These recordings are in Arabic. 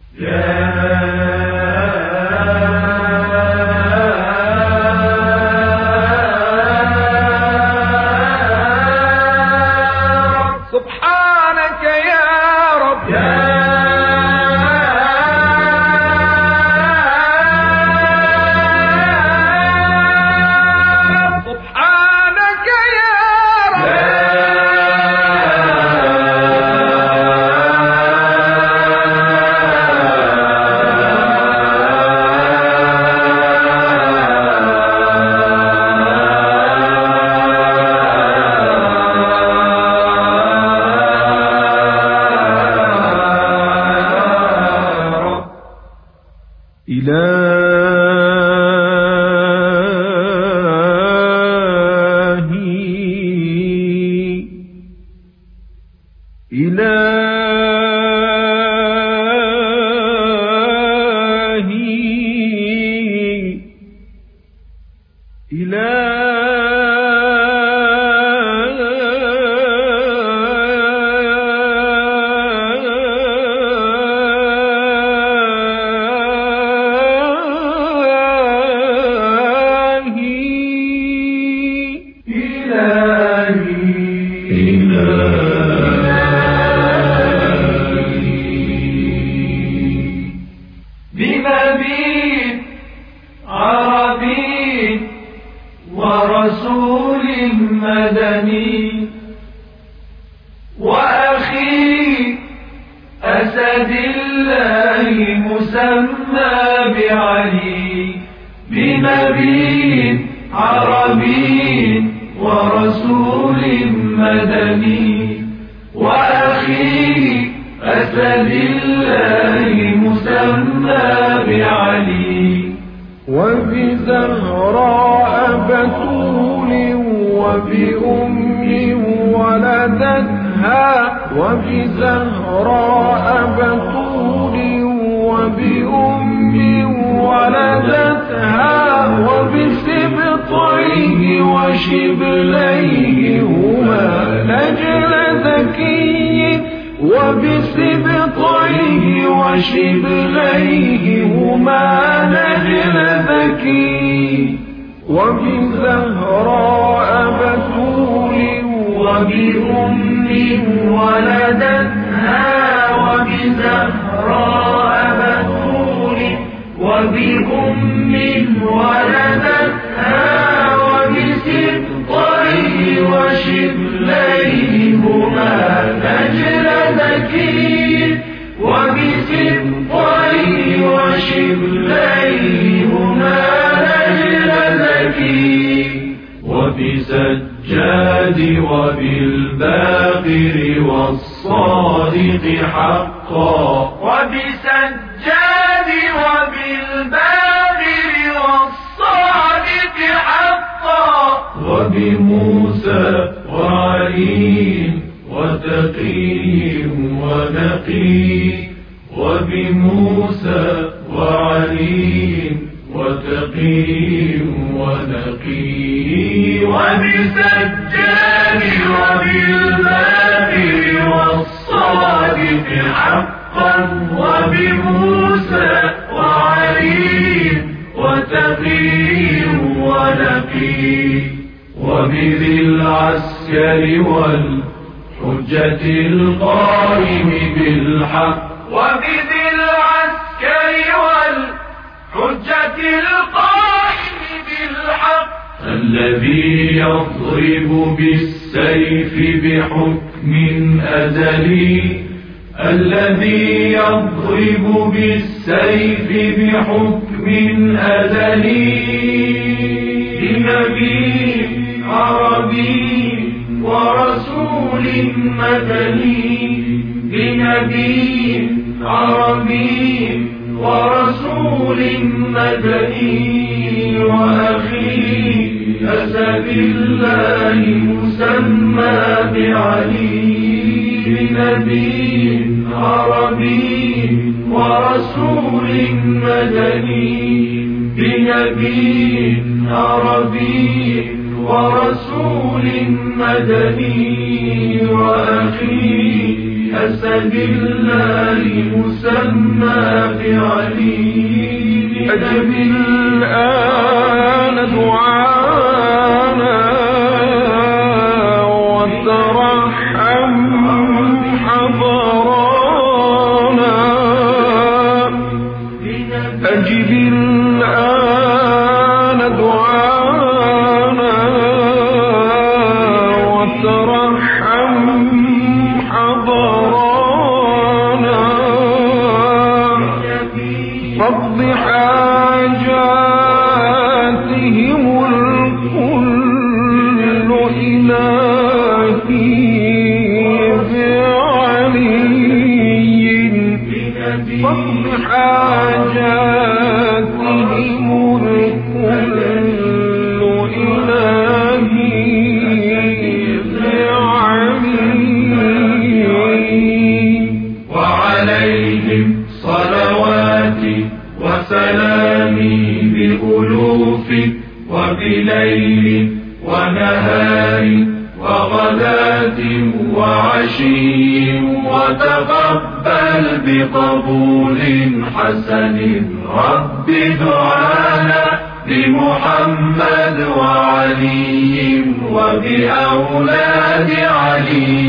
سبحانك يا رب بنبي عربي ورسول مدني وأخي أسد الله مسمى بعلي بنبي عربي ورسول مدني وأخي أسد الله مسمى بعلي وبزهراء بتول وبأم ولدتها وبزهراء بتول وبأم ولدتها وبسبطيه وشبليه هما نجل ذكي وبسبطيه وشبليه هما نجل ذكي وبزهراء بتول وبأم ولدتها وبزهراء بتول وبأم ولدتها وبسبطيه وشبليه هما نجل ذكي وبسبطيه وشبليه هما نجل ذكي وبسجاد وبالباقر والصادق حقا وبسجاد وبالباقر والصادق حقا وبموسى وعلي وتقي ونقي وبموسى وعلي وتقي ونقي وبسجاد وبالباقر والصادق حقا وبموسى وعلي وتقي ونقي وبذي العسكر والحجة القائم بالحق وبذي العسكر والحجة القائم بالحق الذي يضرب بالسيف بحكم أزلي الذي يضرب بالسيف بحكم أزلي بنبي عربي ورسول مدني بنبي عربي ورسول مدني وأخي أسد الله مسمى بعلي بنبي عربي ورسول مدني بنبي عربي ورسول مدني وأخي أسد الله مسمى بعلي أجب الآن دعانا وترحم حضرانا أجب الآن دعانا وترحم حضرانا فاقض حاجاتهم الكل إلهي بعلي فاقض حاجاتهم الكل إلهي بعلي وعليهم صلواتي وسلامي بألوف وبليل ونهار وغداة وعشي وتقبل بقبول حسن رب دعانا بمحمد وعلي وبأولاد علي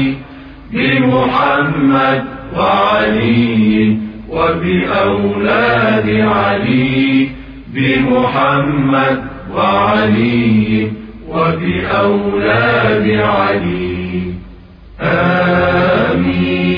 بمحمد وعلي وبأولاد علي بمحمد وعلي وبأولاد علي آمين.